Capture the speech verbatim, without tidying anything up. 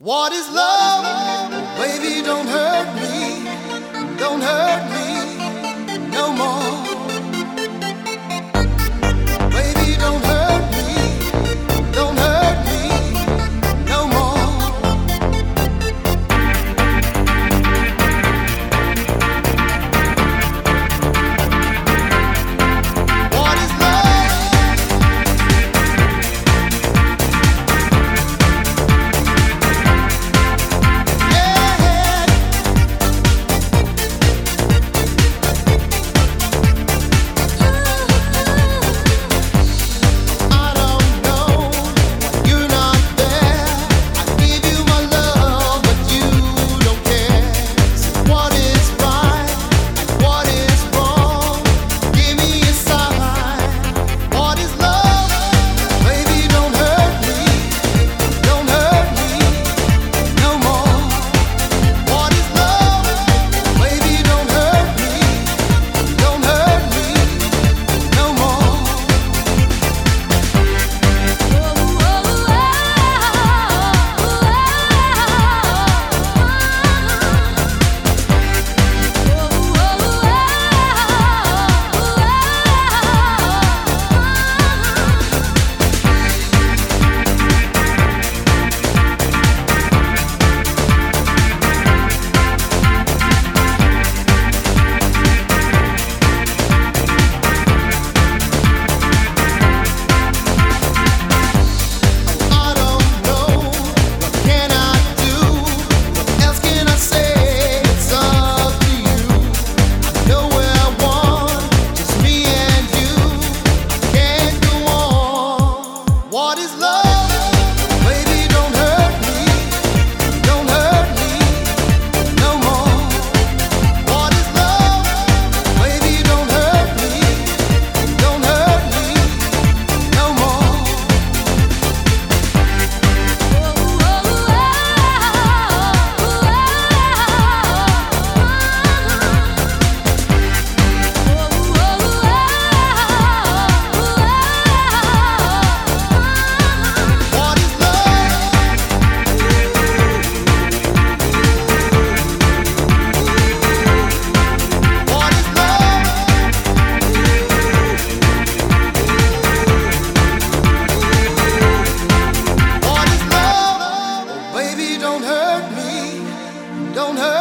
What is love? Baby, don't hurt me. Don't hurt me no more. Baby, don't hurt me. Don't hurt me no more. What is love? Yeah. I don't know. You're not there. I give you my love, but you don't care. So what is right and what is wrong? Give me a sign. What is love? Baby, don't hurt me. Don't hurt me no more. What is love? Baby, don't hurt me. Don't hurt me no more. I don't know. What can I do? What else can I say? It's up to you. I know where I want, just me and you. I can't go on. What is love? Baby, don't hurt me. Don't hurt me no more. What is love? Baby, don't hurt me. Don't hurt me no more. What is love? What is love? What is love? Oh, baby, don't hurt me. Don't hurt